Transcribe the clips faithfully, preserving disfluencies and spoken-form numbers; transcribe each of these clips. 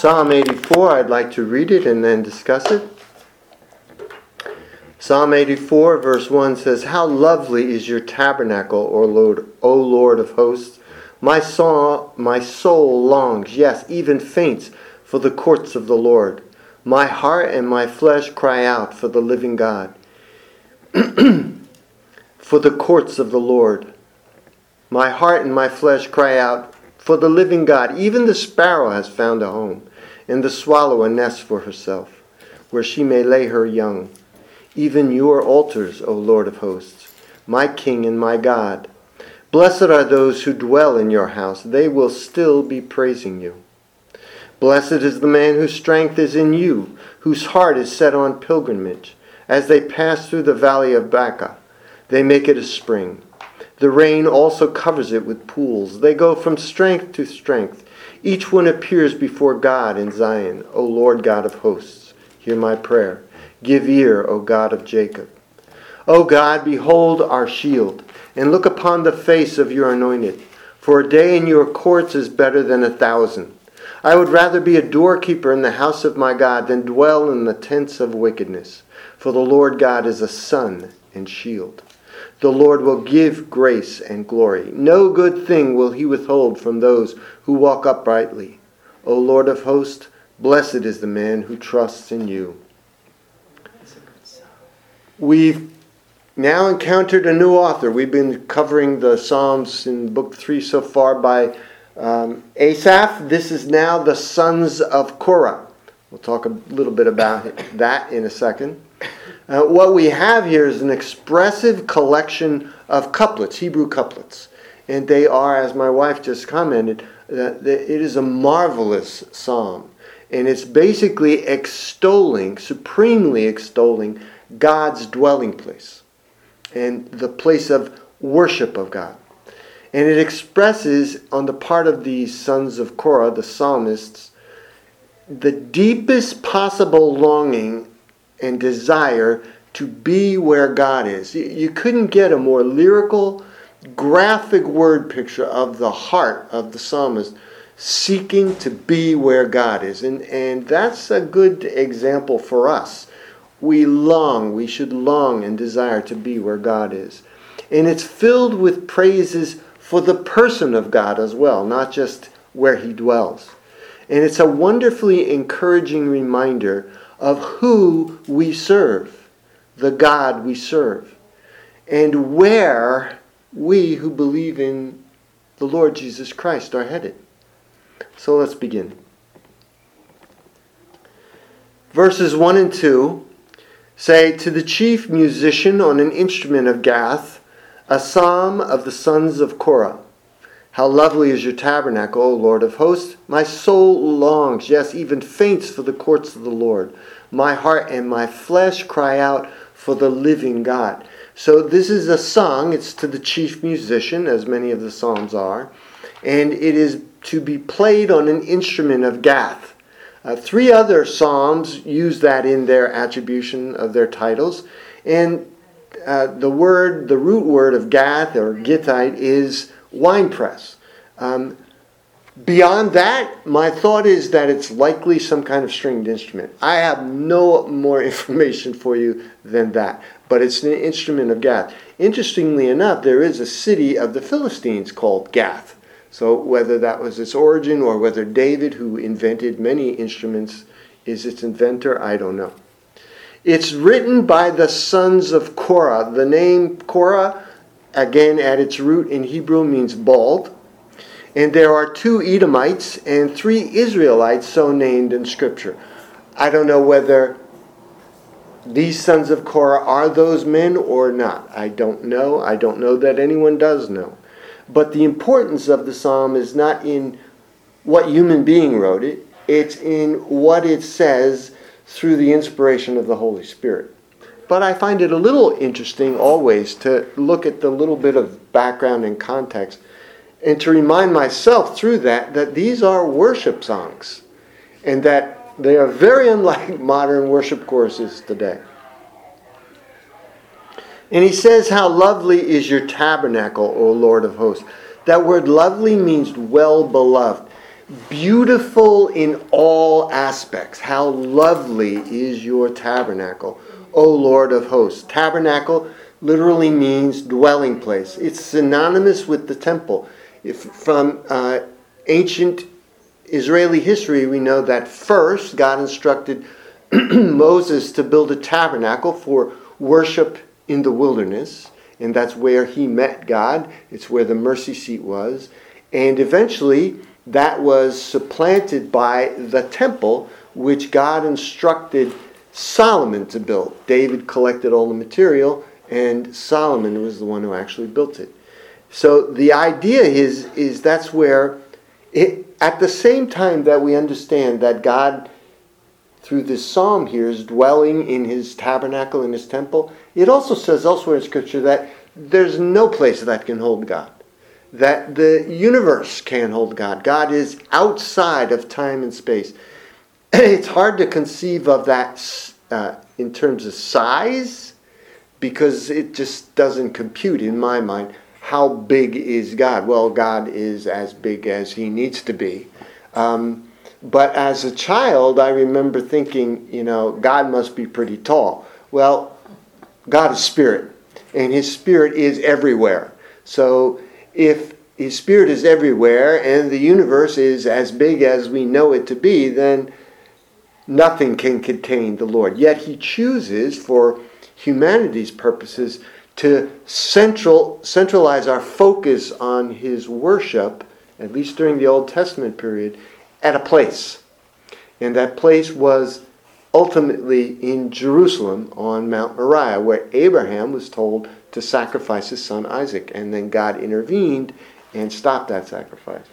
Psalm eighty-four, I'd like to read it and then discuss it. Psalm eighty-four, verse one says, "How lovely is your tabernacle, O Lord, O Lord of hosts! My soul, my soul longs, yes, even faints, for the courts of the Lord. My heart and my flesh cry out for the living God, for the courts of the Lord. My heart and my flesh cry out for the living God. Even the sparrow has found a home, and the swallow a nest for herself, where she may lay her young. Even your altars, O Lord of hosts, my King and my God. Blessed are those who dwell in your house. They will still be praising you. Blessed is the man whose strength is in you, whose heart is set on pilgrimage. As they pass through the valley of Baca, they make it a spring. The rain also covers it with pools. They go from strength to strength. Each one appears before God in Zion. O Lord God of hosts, hear my prayer. Give ear, O God of Jacob. O God, behold our shield, and look upon the face of your anointed. For a day in your courts is better than a thousand. I would rather be a doorkeeper in the house of my God than dwell in the tents of wickedness. For the Lord God is a sun and shield. The Lord will give grace and glory. No good thing will he withhold from those who walk uprightly. O Lord of hosts, blessed is the man who trusts in you." We've now encountered a new author. We've been covering the Psalms in Book three so far by um, Asaph. This is now the sons of Korah. We'll talk a little bit about it, that in a second. Uh, what we have here is an expressive collection of couplets, Hebrew couplets. And they are, as my wife just commented, uh, it is a marvelous psalm. And it's basically extolling, supremely extolling God's dwelling place and the place of worship of God. And it expresses on the part of these sons of Korah, the psalmists, the deepest possible longing and desire to be where God is. You couldn't get a more lyrical, graphic word picture of the heart of the psalmist seeking to be where God is. And, and that's a good example for us. We long, we should long and desire to be where God is. And it's filled with praises for the person of God as well, not just where he dwells. And it's a wonderfully encouraging reminder of who we serve, the God we serve, and where we who believe in the Lord Jesus Christ are headed. So let's begin. Verses one and two say, "To the chief musician on an instrument of Gath, a psalm of the sons of Korah. How lovely is your tabernacle, O Lord of hosts! My soul longs, yes, even faints for the courts of the Lord. My heart and my flesh cry out for the living God." So this is a song. It's to the chief musician, as many of the psalms are. And it is to be played on an instrument of Gath. Uh, three other psalms use that in their attribution of their titles. And uh, the word, the root word of Gath or Gittite is winepress. Um, beyond that, my thought is that it's likely some kind of stringed instrument. I have no more information for you than that. But it's an instrument of Gath. Interestingly enough, there is a city of the Philistines called Gath. So whether that was its origin or whether David, who invented many instruments, is its inventor, I don't know. It's written by the sons of Korah. The name Korah, again at its root in Hebrew, means bald. And there are two Edomites and three Israelites so named in Scripture. I don't know whether these sons of Korah are those men or not. I don't know. I don't know that anyone does know. But the importance of the psalm is not in what human being wrote it. It's in what it says through the inspiration of the Holy Spirit. But I find it a little interesting always to look at the little bit of background and context and to remind myself through that that these are worship songs and that they are very unlike modern worship choruses today. And he says, "How lovely is your tabernacle, O Lord of hosts." That word lovely means well beloved. beautiful in all aspects. How lovely is your tabernacle, O Lord of hosts. Tabernacle literally means dwelling place. It's synonymous with the temple. If from uh, ancient Israeli history, we know that first God instructed Moses to build a tabernacle for worship in the wilderness, and that's where he met God. It's where the mercy seat was. And eventually, that was supplanted by the temple, which God instructed Solomon to build. David collected all the material, and Solomon was the one who actually built it. So the idea is, is that's where, it, at the same time that we understand that God, through this psalm here, is dwelling in his tabernacle, in his temple, it also says elsewhere in Scripture that there's no place that can hold God. That the universe can't hold God. God is outside of time and space. It's hard to conceive of that uh, in terms of size, because it just doesn't compute in my mind. How big is God? Well, God is as big as he needs to be. Um, but as a child, I remember thinking, you know, God must be pretty tall. Well, God is spirit, and his spirit is everywhere. So if his spirit is everywhere and the universe is as big as we know it to be, then nothing can contain the Lord. Yet he chooses, for humanity's purposes, to central centralize our focus on his worship, at least during the Old Testament period, at a place. And that place was ultimately in Jerusalem on Mount Moriah, where Abraham was told to sacrifice his son Isaac. And then God intervened and stopped that sacrifice.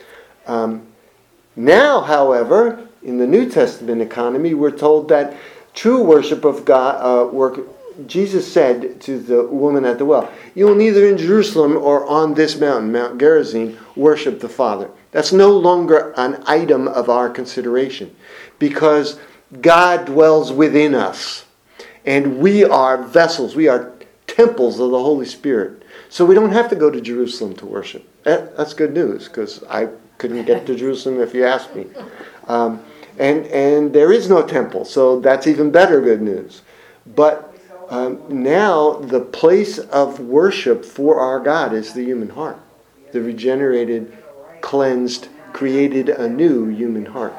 Um, now, however, in the New Testament economy, we're told that true worship of God, uh, work, Jesus said to the woman at the well, you will neither in Jerusalem or on this mountain, Mount Gerizim, worship the Father. That's no longer an item of our consideration, because God dwells within us, and we are vessels, we are temples of the Holy Spirit. So we don't have to go to Jerusalem to worship. That's good news, because I couldn't get to Jerusalem if you asked me. Um, and, and there is no temple, so that's even better good news. But um, now the place of worship for our God is the human heart, the regenerated, cleansed, created anew human heart.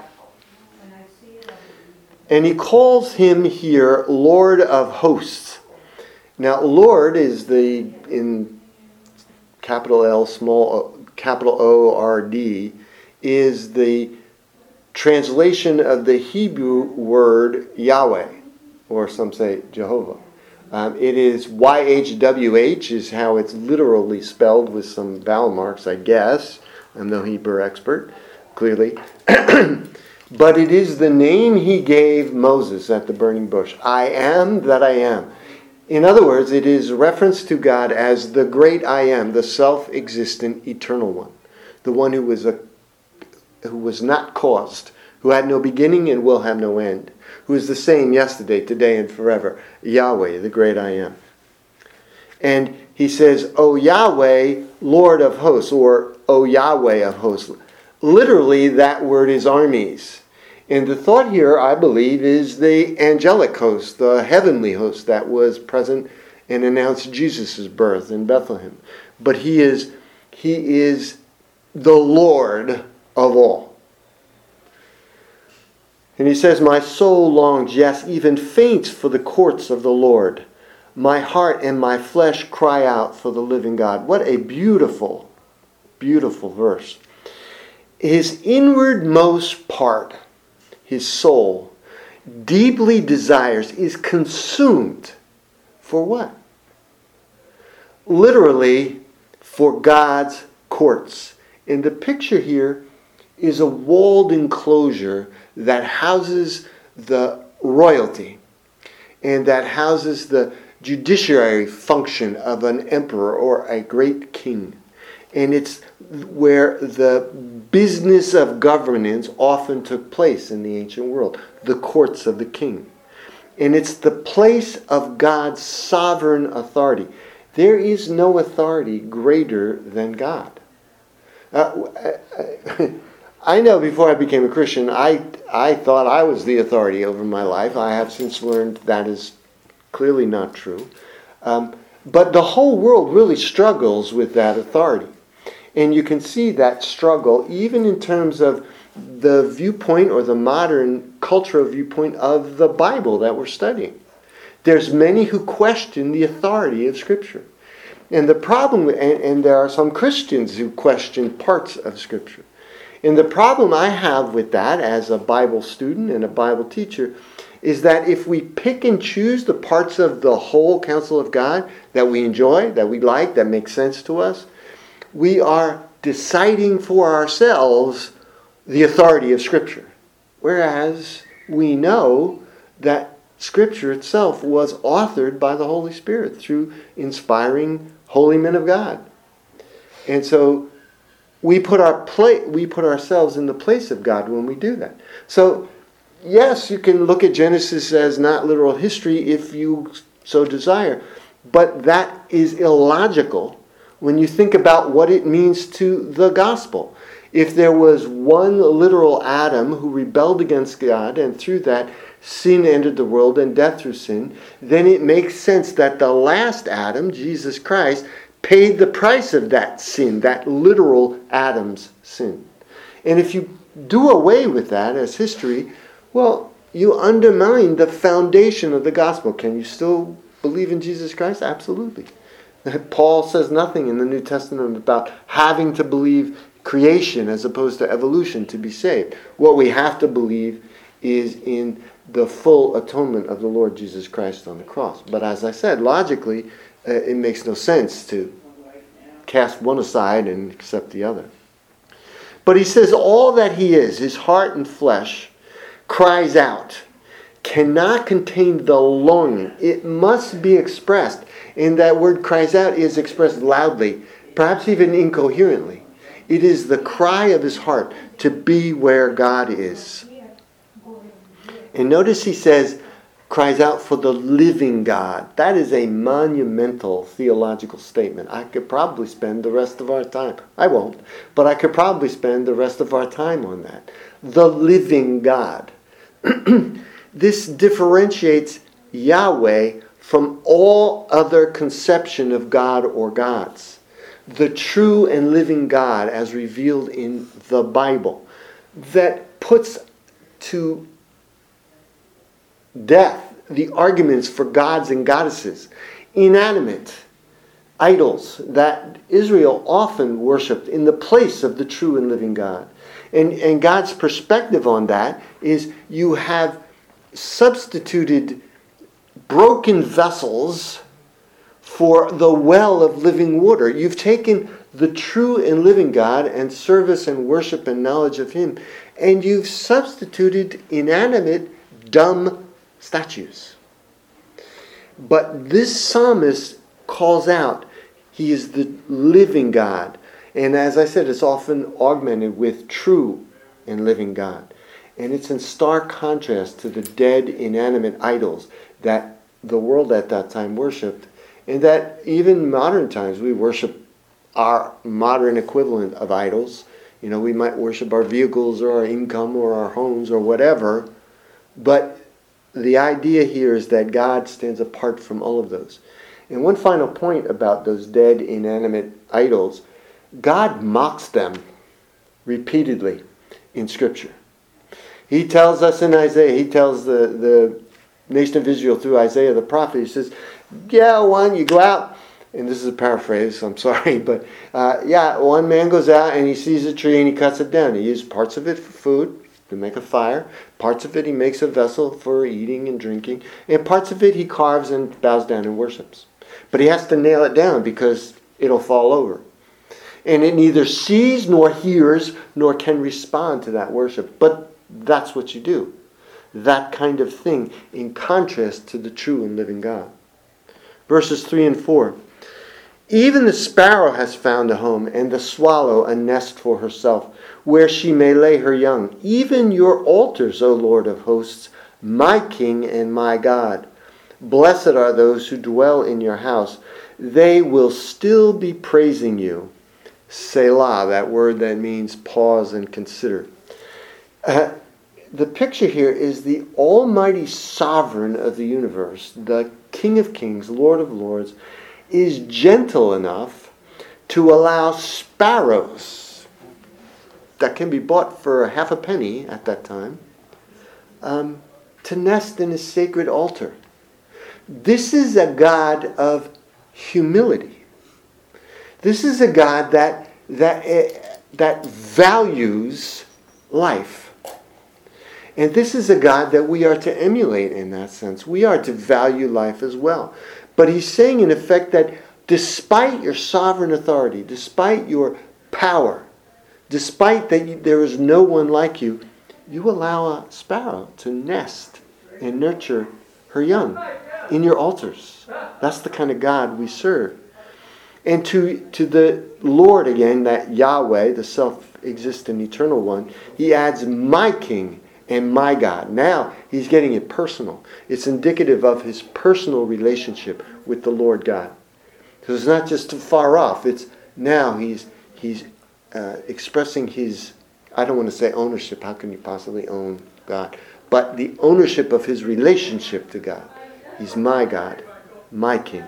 And he calls him here Lord of hosts. Now, Lord is the, in capital L, small o, capital O, R, D, is the translation of the Hebrew word Yahweh, or some say Jehovah. Um, it is Y H W H is how it's literally spelled, with some vowel marks, I guess. I'm no Hebrew expert, clearly. But it is the name he gave Moses at the burning bush. I am that I am. In other words, it is reference to God as the great I am, the self-existent eternal one, the one who was a who was not caused, who had no beginning and will have no end, who is the same yesterday, today, and forever. Yahweh, the great I am. And he says, O Yahweh, Lord of hosts, or O Yahweh of hosts. Literally, that word is armies. And the thought here, I believe, is the angelic host, the heavenly host that was present and announced Jesus' birth in Bethlehem. But he is, he is the Lord of all. And he says, my soul longs, yes, even faints for the courts of the Lord. My heart and my flesh cry out for the living God. What a beautiful, beautiful verse. His inwardmost part, his soul, deeply desires, is consumed for what? Literally, for God's courts. And the picture here is a walled enclosure that houses the royalty and that houses the judiciary function of an emperor or a great king. And it's where the business of governance often took place in the ancient world, the courts of the king. And it's the place of God's sovereign authority. There is no authority greater than God. Uh, I know before I became a Christian, I I thought I was the authority over my life. I have since learned that is clearly not true. Um, but the whole world really struggles with that authority. And you can see that struggle even in terms of the viewpoint or the modern cultural viewpoint of the Bible that we're studying. There's many who question the authority of Scripture. And the problem, and, and there are some Christians who question parts of Scripture. And the problem I have with that as a Bible student and a Bible teacher is that if we pick and choose the parts of the whole counsel of God that we enjoy, that we like, that make sense to us, we are deciding for ourselves the authority of Scripture. Whereas we know that Scripture itself was authored by the Holy Spirit through inspiring holy men of God. And so we put our pla- we put ourselves in the place of God when we do that. So yes, you can look at Genesis as not literal history if you so desire, but that is illogical when you think about what it means to the gospel. If there was one literal Adam who rebelled against God, and through that sin entered the world and death through sin, then it makes sense that the last Adam, Jesus Christ, paid the price of that sin, that literal Adam's sin. And if you do away with that as history, well, you undermine the foundation of the gospel. Can you still believe in Jesus Christ? Absolutely. Paul says nothing in the New Testament about having to believe creation as opposed to evolution to be saved. What we have to believe is in the full atonement of the Lord Jesus Christ on the cross. But as I said, logically, uh, it makes no sense to cast one aside and accept the other. But he says all that he is, his heart and flesh, cries out, cannot contain the longing. It must be expressed. And that word cries out is expressed loudly, perhaps even incoherently. It is the cry of his heart to be where God is. And notice he says, cries out for the living God. That is a monumental theological statement. I could probably spend the rest of our time. I won't, but I could probably spend the rest of our time on that. The living God. This differentiates Yahweh from all other conception of God or gods. The true and living God as revealed in the Bible that puts to death the arguments for gods and goddesses, inanimate idols that Israel often worshipped in the place of the true and living God. And, and God's perspective on that is you have substituted broken vessels for the well of living water. You've taken the true and living God and service and worship and knowledge of Him, and you've substituted inanimate, dumb statues. But this psalmist calls out, He is the living God. And as I said, it's often augmented with true and living God. And it's in stark contrast to the dead, inanimate idols that the world at that time worshipped, and that even modern times we worship our modern equivalent of idols. You know, we might worship our vehicles or our income or our homes or whatever, but the idea here is that God stands apart from all of those. And one final point about those dead, inanimate idols, God mocks them repeatedly in Scripture. He tells us in Isaiah, he tells the, the nation of Israel through Isaiah the prophet, he says, yeah, one, you go out, and this is a paraphrase, I'm sorry, but uh, yeah, one man goes out and he sees a tree and he cuts it down. He uses parts of it for food, to make a fire. Parts of it he makes a vessel for eating and drinking. And parts of it he carves and bows down and worships. But he has to nail it down because it'll fall over. And it neither sees nor hears nor can respond to that worship. But that's what you do. That kind of thing in contrast to the true and living God. Verses three and four. Even the sparrow has found a home, and the swallow a nest for herself, where she may lay her young. Even your altars, O Lord of hosts, my King and my God. Blessed are those who dwell in your house. They will still be praising you. Selah, that word that means pause and consider. Uh, the picture here is the almighty sovereign of the universe, the King of Kings, Lord of Lords, is gentle enough to allow sparrows that can be bought for half a penny at that time um, to nest in his sacred altar. This is a God of humility. This is a God that that uh, that values life. And this is a God that we are to emulate in that sense. We are to value life as well. But he's saying in effect that despite your sovereign authority, despite your power, despite that you, there is no one like you, you allow a sparrow to nest and nurture her young in your altars. That's the kind of God we serve. And to, to the Lord again, that Yahweh, the self-existent eternal one, he adds my King and my God. Now he's getting it personal. It's indicative of his personal relationship with the Lord God. So it's not just too far off. It's now he's he's uh, expressing his, I don't want to say ownership. How can you possibly own God? But the ownership of his relationship to God. He's my God, my King.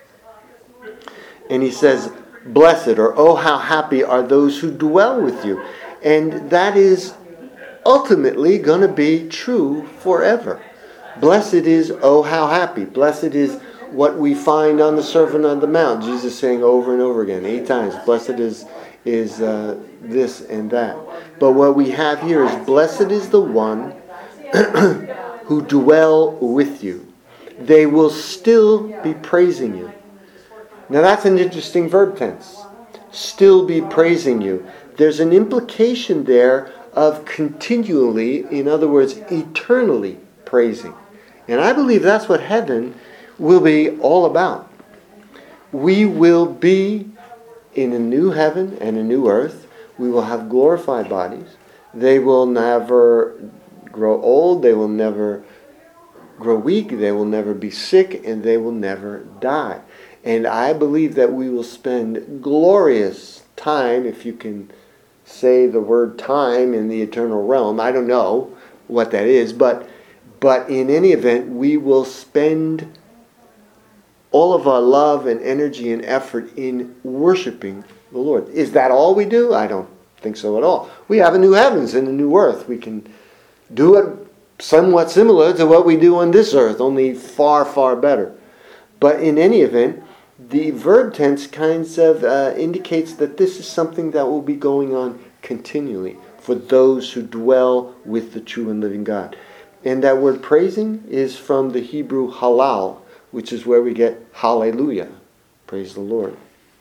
And he says, blessed, or oh how happy are those who dwell with you. And that is ultimately going to be true forever. Blessed is, oh how happy. Blessed is what we find on the Sermon on the Mount. Jesus saying over and over again, eight times, blessed is, is uh, this and that. But what we have here is, blessed is the one who dwell with you. They will still be praising you. Now that's an interesting verb tense. Still be praising you. There's an implication there of continually, in other words, eternally praising. And I believe that's what heaven will be all about. We will be in a new heaven and a new earth. We will have glorified bodies. They will never grow old. They will never grow weak. They will never be sick. And they will never die. And I believe that we will spend glorious time, if you can say the word time in the eternal realm. I don't know what that is, but but in any event, we will spend all of our love and energy and effort in worshiping the Lord. Is that all we do? I don't think so at all. We have a new heavens and a new earth. We can do it somewhat similar to what we do on this earth, only far, far better. But in any event, the verb tense kinds of uh, indicates that this is something that will be going on continually for those who dwell with the true and living God. And that word praising is from the Hebrew halal, which is where we get hallelujah. Praise the Lord.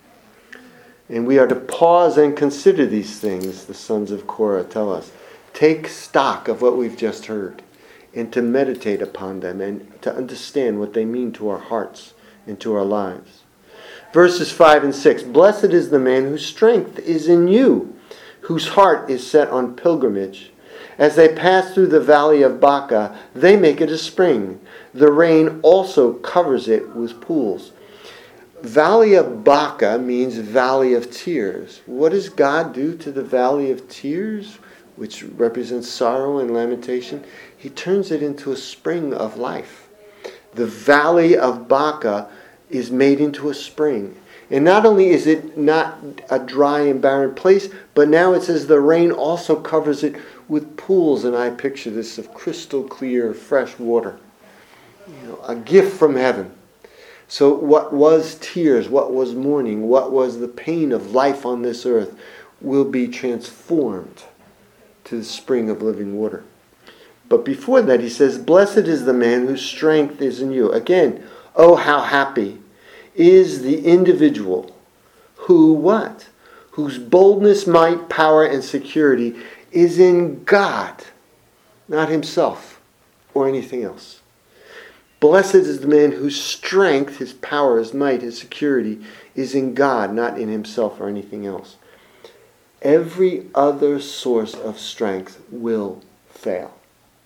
And we are to pause and consider these things, the sons of Korah tell us. Take stock of what we've just heard and to meditate upon them and to understand what they mean to our hearts and to our lives. Verses five and six. Blessed is the man whose strength is in you, whose heart is set on pilgrimage. As they pass through the valley of Baca, they make it a spring. The rain also covers it with pools. Valley of Baca means valley of tears. What does God do to the valley of tears, which represents sorrow and lamentation? He turns it into a spring of life. The valley of Baca is made into a spring. And not only is it not a dry and barren place, but now it says the rain also covers it with pools, and I picture this of crystal clear, fresh water. You know, a gift from heaven. So what was tears, what was mourning, what was the pain of life on this earth will be transformed to the spring of living water. But before that he says, blessed is the man whose strength is in you. Again, oh how happy is the individual who what? Whose boldness, might, power, and security is in God, not himself or anything else. Blessed is the man whose strength, his power, his might, his security is in God, not in himself or anything else. Every other source of strength will fail,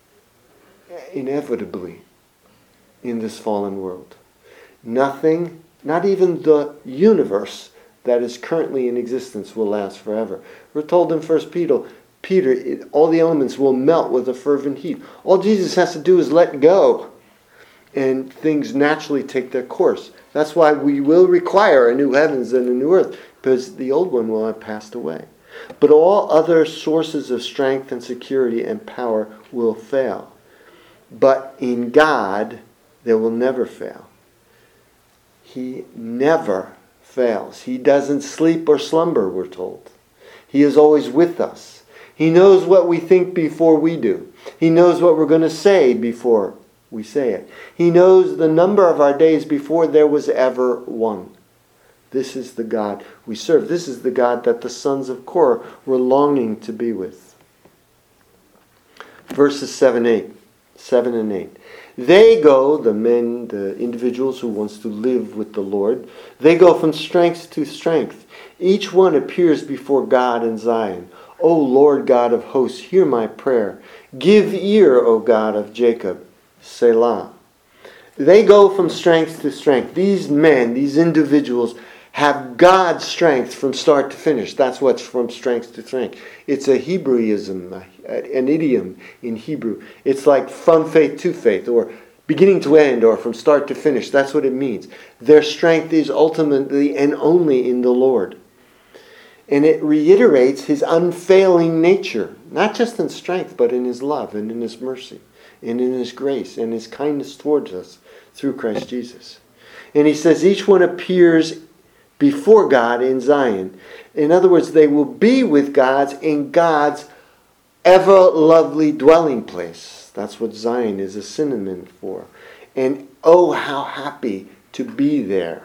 inevitably, in this fallen world. Nothing, not even the universe that is currently in existence, will last forever. We're told in First Peter, Peter, it, all the elements will melt with a fervent heat. All Jesus has to do is let go, and things naturally take their course. That's why we will require a new heavens and a new earth, because the old one will have passed away. But all other sources of strength and security and power will fail. But in God, they will never fail. He never fails. He doesn't sleep or slumber, we're told. He is always with us. He knows what we think before we do. He knows what we're going to say before we say it. He knows the number of our days before there was ever one. This is the God we serve. This is the God that the sons of Korah were longing to be with. Verses seven, eight, seven and eight. They go, the men, the individuals who wants to live with the Lord, they go from strength to strength. Each one appears before God in Zion. O Lord God of hosts, hear my prayer. Give ear, O God of Jacob. Selah. They go from strength to strength. These men, these individuals, have God's strength from start to finish. That's what's from strength to strength. It's a Hebraism, an idiom in Hebrew. It's like from faith to faith, or beginning to end, or from start to finish. That's what it means. Their strength is ultimately and only in the Lord. And it reiterates his unfailing nature, not just in strength, but in his love and in his mercy and in his grace and his kindness towards us through Christ Jesus. And he says each one appears before God in Zion. In other words, they will be with God's in God's ever lovely dwelling place. That's what Zion is a synonym for. And oh, how happy to be there.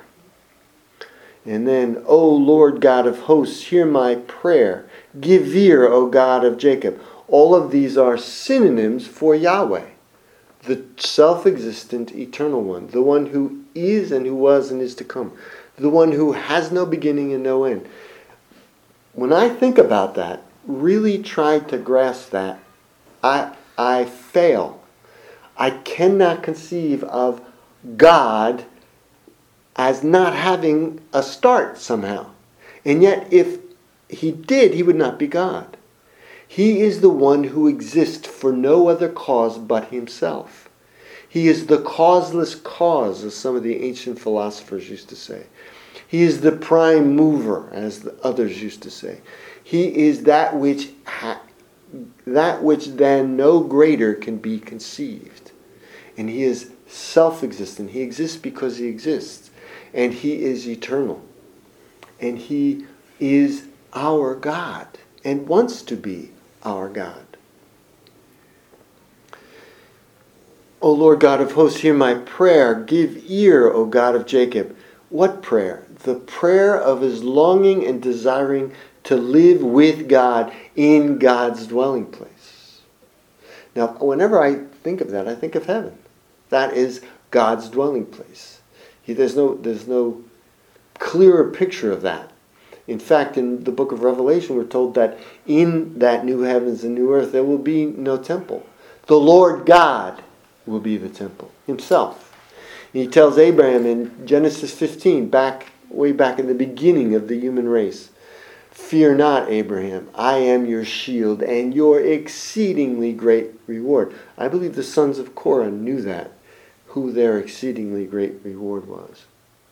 And then, O Lord God of hosts, hear my prayer. Give ear, O God of Jacob. All of these are synonyms for Yahweh, the self-existent eternal one, the one who is and who was and is to come, the one who has no beginning and no end. When I think about that, really try to grasp that, I I fail. I cannot conceive of God as not having a start somehow. And yet, if he did, he would not be God. He is the one who exists for no other cause but himself. He is the causeless cause, as some of the ancient philosophers used to say. He is the prime mover, as the others used to say. He is that which ha- that which then no greater can be conceived. And he is self-existent. He exists because he exists. And he is eternal. And he is our God and wants to be our God. O Lord God of hosts, hear my prayer. Give ear, O God of Jacob. What prayer? The prayer of his longing and desiring to live with God in God's dwelling place. Now, whenever I think of that, I think of heaven. That is God's dwelling place. He, there's no, there's no clearer picture of that. In fact, in the book of Revelation, we're told that in that new heavens and new earth, there will be no temple. The Lord God will be the temple himself. And he tells Abraham in Genesis fifteen, back way back in the beginning of the human race, fear not, Abraham, I am your shield and your exceedingly great reward. I believe the sons of Korah knew that, who their exceedingly great reward was.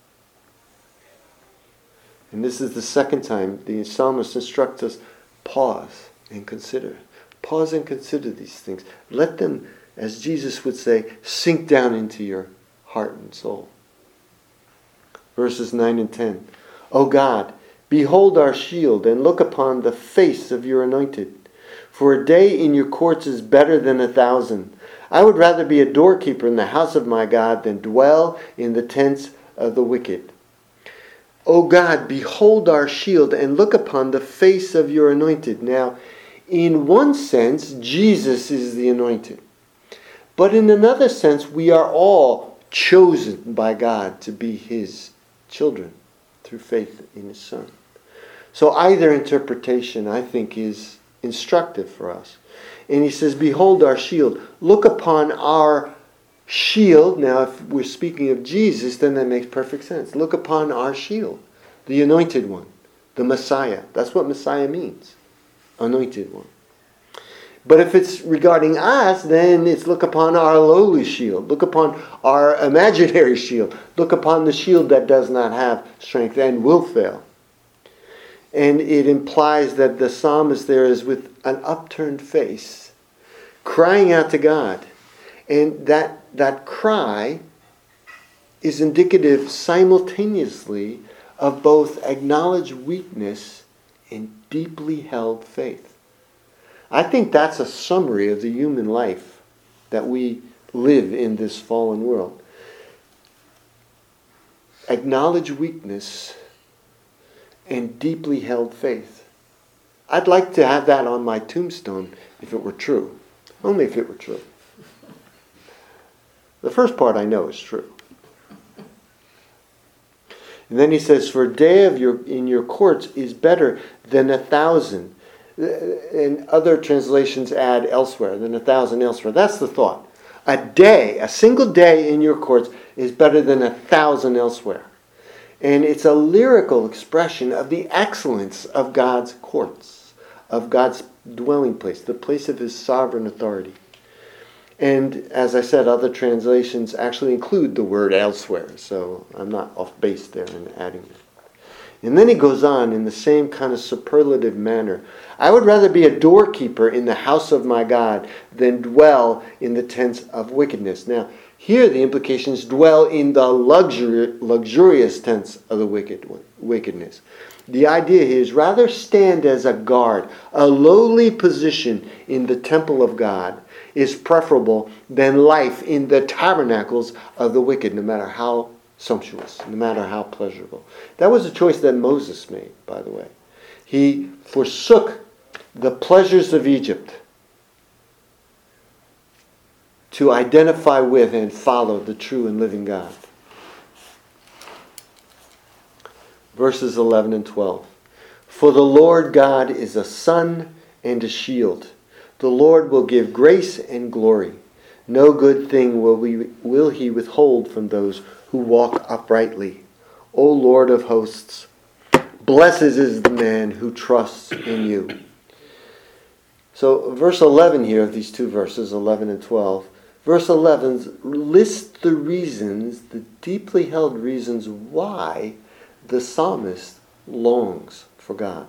And this is the second time the psalmist instructs us, pause and consider. Pause and consider these things. Let them, as Jesus would say, sink down into your heart and soul. Verses nine and ten. O God, behold our shield, and look upon the face of your anointed. For a day in your courts is better than a thousand. I would rather be a doorkeeper in the house of my God than dwell in the tents of the wicked. O God, behold our shield, and look upon the face of your anointed. Now, in one sense, Jesus is the anointed. But in another sense, we are all chosen by God to be his children through faith in his Son. So either interpretation, I think, is instructive for us. And he says, behold our shield. Look upon our shield. Now, if we're speaking of Jesus, then that makes perfect sense. Look upon our shield, the anointed one, the Messiah. That's what Messiah means, anointed one. But if it's regarding us, then it's look upon our lowly shield. Look upon our imaginary shield. Look upon the shield that does not have strength and will fail. And it implies that the psalmist there is with an upturned face, crying out to God. And that, that cry is indicative simultaneously of both acknowledged weakness and deeply held faith. I think that's a summary of the human life that we live in this fallen world. Acknowledge weakness and deeply held faith. I'd like to have that on my tombstone if it were true. Only if it were true. The first part I know is true. And then he says, for a day of your in your courts is better than a thousand. And other translations add elsewhere, than a thousand elsewhere. That's the thought. A day, a single day in your courts is better than a thousand elsewhere. And it's a lyrical expression of the excellence of God's courts, of God's dwelling place, the place of his sovereign authority. And as I said, other translations actually include the word elsewhere, so I'm not off base there in adding it. And then he goes on in the same kind of superlative manner. I would rather be a doorkeeper in the house of my God than dwell in the tents of wickedness. Now, here the implications dwell in the luxury, luxurious tents of the wicked wickedness. The idea here is rather stand as a guard. A lowly position in the temple of God is preferable than life in the tabernacles of the wicked, no matter how sumptuous, no matter how pleasurable. That was a choice that Moses made, by the way. He forsook the pleasures of Egypt to identify with and follow the true and living God. Verses eleven and twelve. For the Lord God is a sun and a shield. The Lord will give grace and glory. No good thing will, we, will he withhold from those who walk uprightly. O Lord of hosts, blessed is the man who trusts in you. So verse eleven here of these two verses, eleven and twelve, verse eleven lists the reasons, the deeply held reasons why the psalmist longs for God.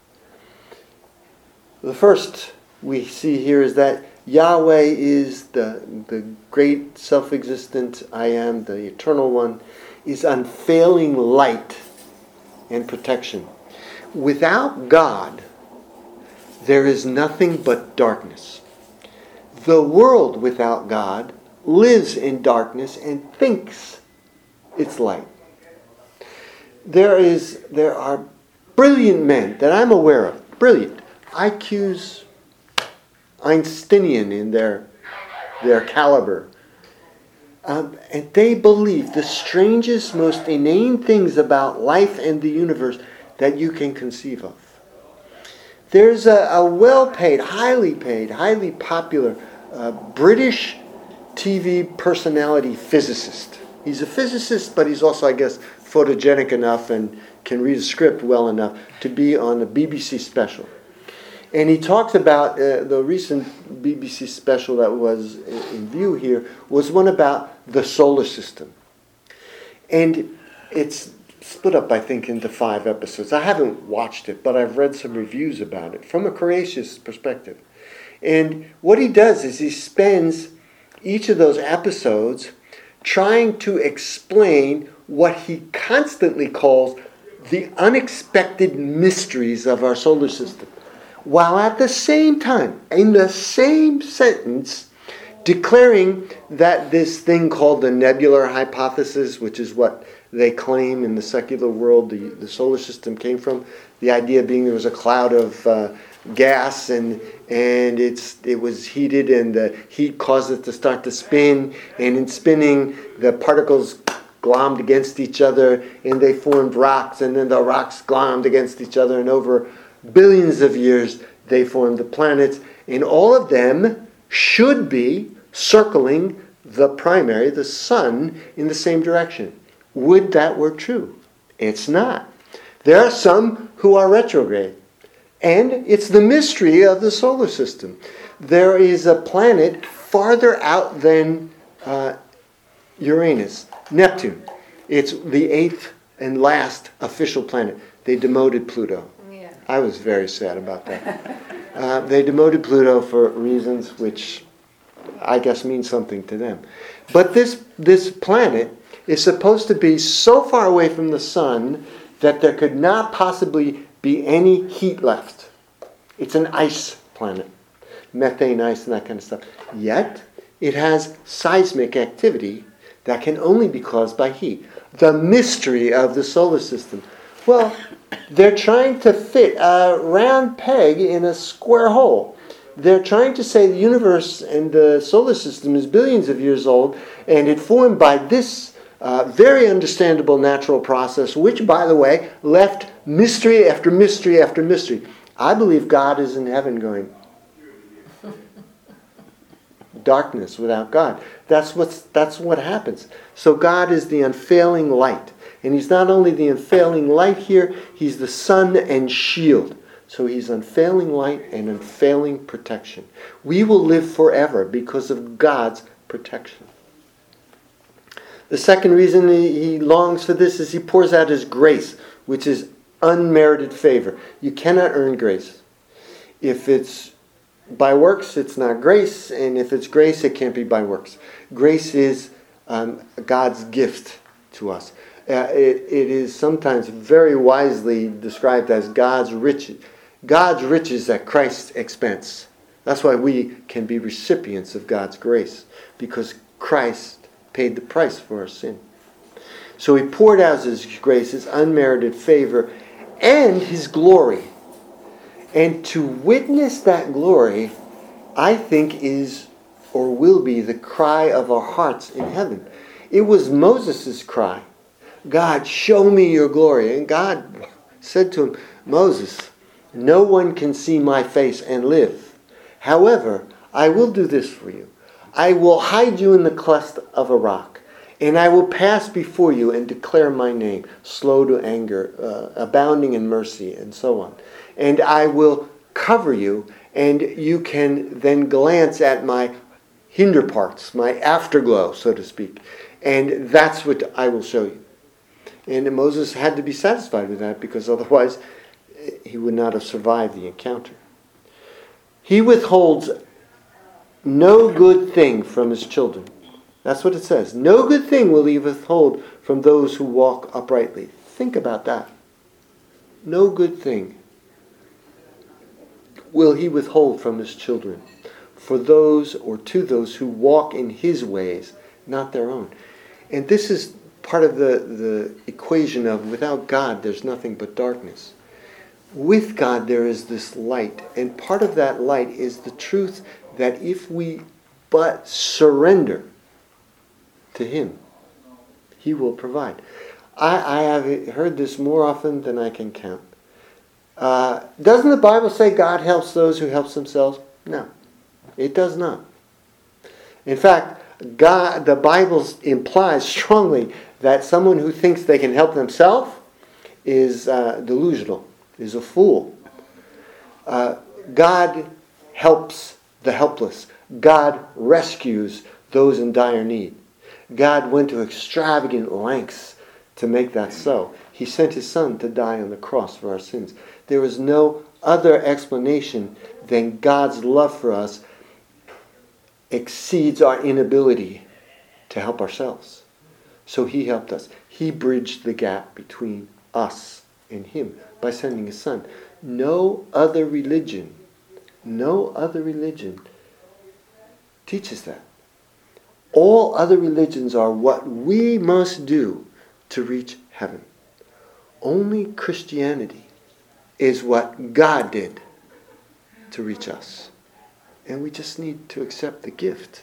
The first we see here is that Yahweh is the, the great self-existent I am, the eternal one, is unfailing light and protection. Without God, there is nothing but darkness. The world without God lives in darkness and thinks it's light. There is, there are brilliant men that I'm aware of, brilliant, I Qs Einsteinian in their, their caliber. Um, and they believe the strangest, most inane things about life and the universe that you can conceive of. There's a, a well-paid, highly paid, highly popular uh, British T V personality physicist. He's a physicist, but he's also, I guess, photogenic enough and can read a script well enough to be on a B B C special. And he talks about uh, the recent B B C special that was in view here was one about the solar system. And it's split up, I think, into five episodes. I haven't watched it, but I've read some reviews about it from a creationist perspective. And what he does is he spends each of those episodes trying to explain what he constantly calls the unexpected mysteries of our solar system, while at the same time, in the same sentence, declaring that this thing called the nebular hypothesis, which is what they claim in the secular world the, the solar system came from, the idea being there was a cloud of uh, gas and and it's it was heated and the heat caused it to start to spin, and in spinning the particles glommed against each other and they formed rocks, and then the rocks glommed against each other, and over billions of years they formed the planets, and all of them should be circling the primary, the sun, in the same direction. Would that were true? It's not. There are some who are retrograde. And it's the mystery of the solar system. there is a planet farther out than uh, Uranus, Neptune. It's the eighth and last official planet. They demoted Pluto. Yeah. I was very sad about that. Uh, they demoted Pluto for reasons which I guess mean something to them. But this this planet is supposed to be so far away from the sun that there could not possibly be any heat left. It's an ice planet. Methane ice and that kind of stuff. Yet, it has seismic activity that can only be caused by heat. The mystery of the solar system. Well, they're trying to fit a round peg in a square hole. They're trying to say the universe and the solar system is billions of years old, and it formed by this uh, very understandable natural process, which, by the way, left mystery after mystery after mystery. I believe God is in heaven going, darkness without God. That's what's that's what happens. So God is the unfailing light. And he's not only the unfailing light here, he's the sun and shield. So he's unfailing light and unfailing protection. We will live forever because of God's protection. The second reason he longs for this is he pours out his grace, which is unmerited favor. You cannot earn grace. If it's by works, it's not grace, and if it's grace, it can't be by works. Grace is um, God's gift to us. Uh, it, it is sometimes very wisely described as God's riches, God's riches at Christ's expense. That's why we can be recipients of God's grace, because Christ paid the price for our sin. So he poured out his grace, his unmerited favor, and his glory. And to witness that glory, I think, is or will be the cry of our hearts in heaven. It was Moses' cry. God, show me your glory. And God said to him, Moses, no one can see my face and live. However, I will do this for you. I will hide you in the cleft of a rock, and I will pass before you and declare my name, slow to anger, uh, abounding in mercy, and so on. And I will cover you, and you can then glance at my hinder parts, my afterglow, so to speak. And that's what I will show you. And Moses had to be satisfied with that, because otherwise he would not have survived the encounter. He withholds no good thing from his children. That's what it says. No good thing will he withhold from those who walk uprightly. Think about that. No good thing will he withhold from his children, for those or to those who walk in his ways, not their own. And this is part of the, the equation of without God there's nothing but darkness. With God there is this light, and part of that light is the truth that if we but surrender to him, he will provide. I, I have heard this more often than I can count. Uh, doesn't the Bible say God helps those who help themselves? No, it does not. In fact, God, the Bible implies strongly that someone who thinks they can help themselves is uh, delusional, is a fool. Uh, God helps the helpless. God rescues those in dire need. God went to extravagant lengths to make that so. He sent his Son to die on the cross for our sins. There is no other explanation than God's love for us exceeds our inability to help ourselves. So he helped us. He bridged the gap between us and him by sending his Son. No other religion, no other religion teaches that. All other religions are what we must do to reach heaven. Only Christianity is what God did to reach us. And we just need to accept the gift.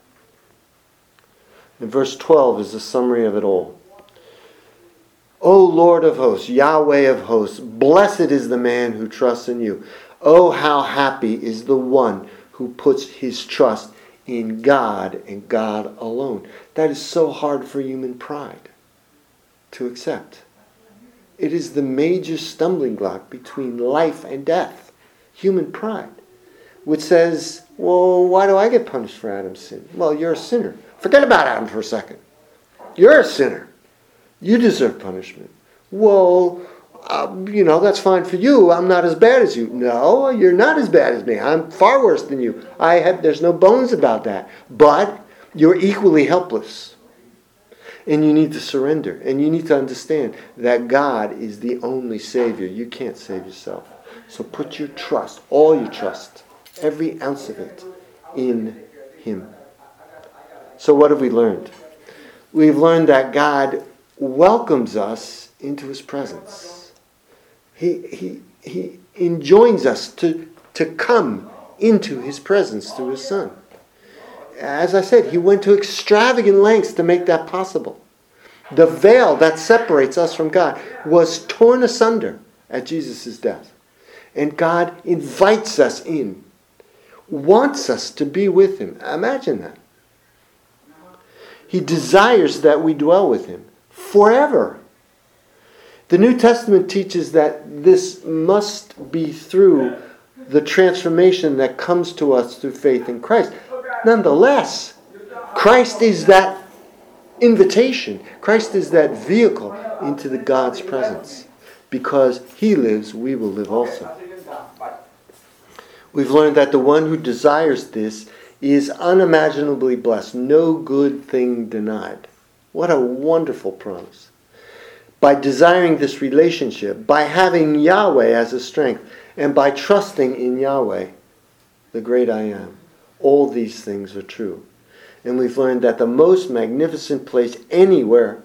And verse twelve is the summary of it all. O Lord of hosts, Yahweh of hosts, blessed is the man who trusts in you. Oh, how happy is the one who puts his trust in God and God alone. That is so hard for human pride to accept. It is the major stumbling block between life and death. Human pride. which says, well, why do I get punished for Adam's sin? Well, you're a sinner. Forget about Adam for a second. You're a sinner. You deserve punishment. Well, uh, you know, that's fine for you. I'm not as bad as you. No, you're not as bad as me. I'm far worse than you. I have. There's no bones about that. But you're equally helpless. And you need to surrender. And you need to understand that God is the only Savior. You can't save yourself. So put your trust, all your trust, every ounce of it, in Him. So what have we learned? We've learned that God welcomes us into His presence. He, he, he enjoins us to, to come into His presence through His Son. As I said, He went to extravagant lengths to make that possible. The veil that separates us from God was torn asunder at Jesus' death. And God invites us in, wants us to be with Him. Imagine that. He desires that we dwell with Him forever. The New Testament teaches that this must be through the transformation that comes to us through faith in Christ. Nonetheless, Christ is that invitation. Christ is that vehicle into the God's presence. Because He lives, we will live also. We've learned that the one who desires this is unimaginably blessed. No good thing denied. What a wonderful promise. By desiring this relationship, by having Yahweh as a strength, and by trusting in Yahweh, the great I Am, all these things are true. And we've learned that the most magnificent place anywhere,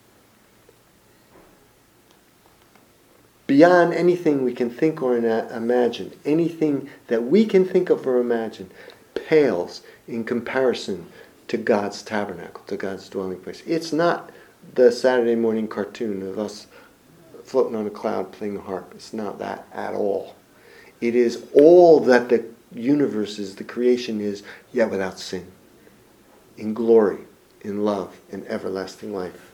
beyond anything we can think or imagine, anything that we can think of or imagine, pales in comparison to God's tabernacle, to God's dwelling place. It's not the Saturday morning cartoon of us floating on a cloud playing a harp. It's not that at all. It is all that the universe is, the creation is, yet without sin. In glory, in love, in everlasting life.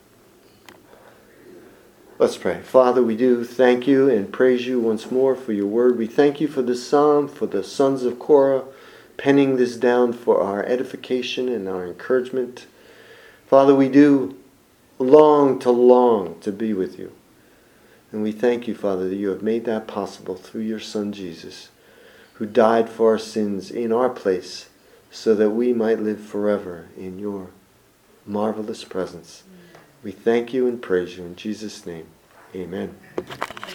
Let's pray. Father, we do thank you and praise you once more for your word. We thank you for this psalm, for the sons of Korah, penning this down for our edification and our encouragement. Father, we do long to long to be with you. And we thank you, Father, that you have made that possible through your Son Jesus, who died for our sins in our place so that we might live forever in your marvelous presence. We thank you and praise you in Jesus' name. Amen.